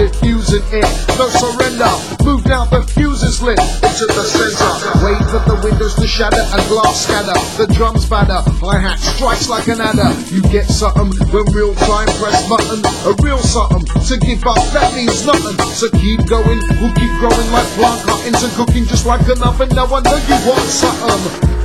diffusing it. No surrender, move now, the fuse is lit into the center. Wait for the windows to shatter and glass scatter. The drums batter, hi-hat strikes like an adder. You get something when real time press button. A real something to give up, that means nothing. So keep going, we'll keep growing like plant cuttings and cooking just like an oven. Now I know you want something.